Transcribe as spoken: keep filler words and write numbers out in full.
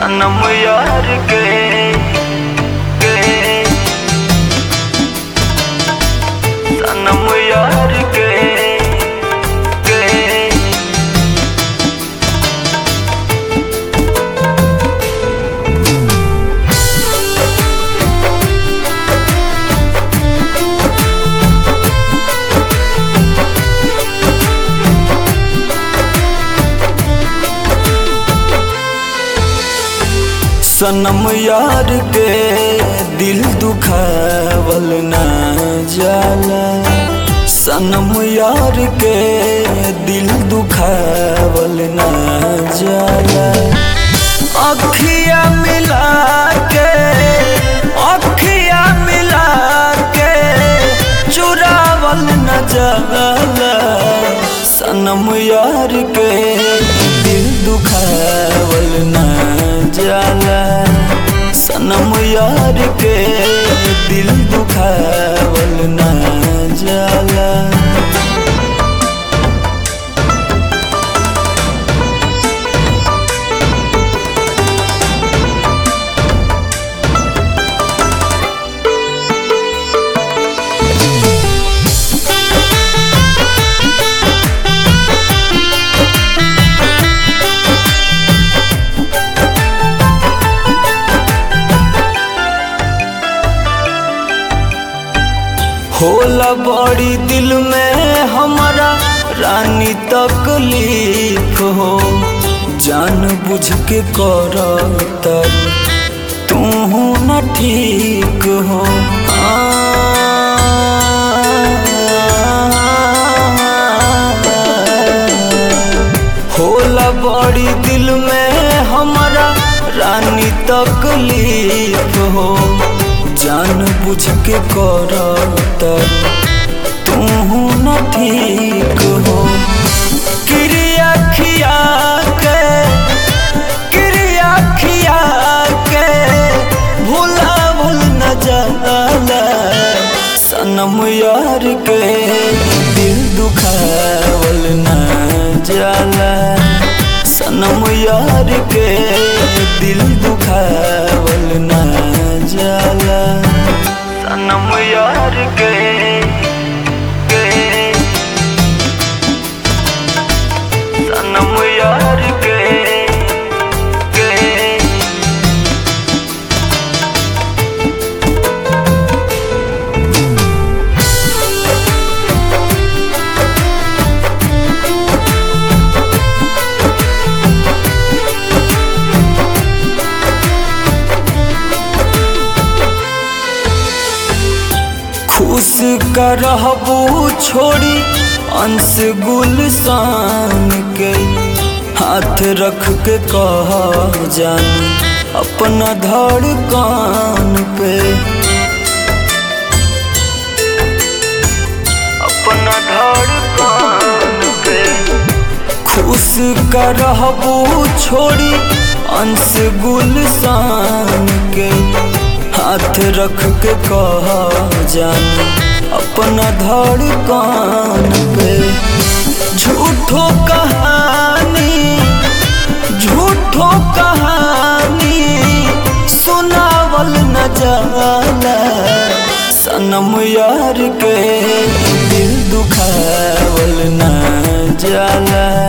सनम यार के, के सनम यार के, के सनम यार के दिल दुखावल ना जाला, सनम यार के दिल दुखावल ना जाला। अखियाँ मिला के अखियाँ मिला के चुरावल न जाला, सनम यार के दिल दुखावल ना जाला। सनम यार के दिल दुखावल ना जाला। होला बड़ी दिल में हमारा रानी तकलीफ हो, जान बुझ के करता तू न ठीक हो। होला बड़ी दिल में हमारा रानी तकलीफ हो, जान बुझ के करता तू न ठीक हो। क्रिया खिया के क्रिया खिया के भूला भूल न जाला, सनम यार के दिल दुखावल न जाला। सनम यार के दिल दुखावल न जाला। सनम यार के, के सनम यार के, के खुश कर रहबू छोड़ी अंश गुलशान के, हाथ रख के कह जान अपना धड़कन पे, अपना धड़कन पे। खुश कर रहबू छोड़ी अंश गुलशान के, हाथ रख के कह जान अपना धड़कन पे। झूठो कहानी झूठो कहानी सुनावल न जाला, सनम यार के दिल दुखावल न जाला।